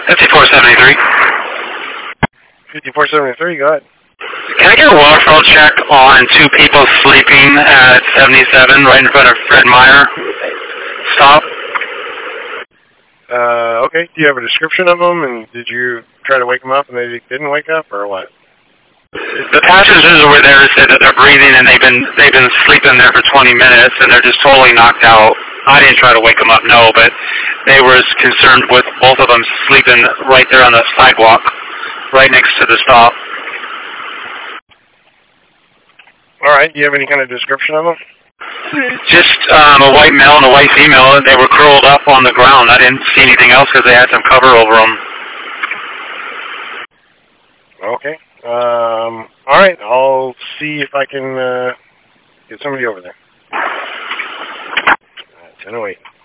5473. 5473, go ahead. Can I get a waterfall check on two people sleeping at 77 right in front of Fred Meyer? Stop. Okay. Do you have a description of them, and did you try to wake them up and they didn't wake up, or what? The passengers were there to say that they're breathing and they've been sleeping there for 20 minutes and they're just totally knocked out. I didn't try to wake them up, no, but they were concerned with both of them sleeping right there on the sidewalk, right next to the stop. All right. Do you have any kind of description of them? Just a white male and a white female. They were curled up on the ground. I didn't see anything else because they had some cover over them. Okay. All right. I'll see if I can get somebody over there. 10:08.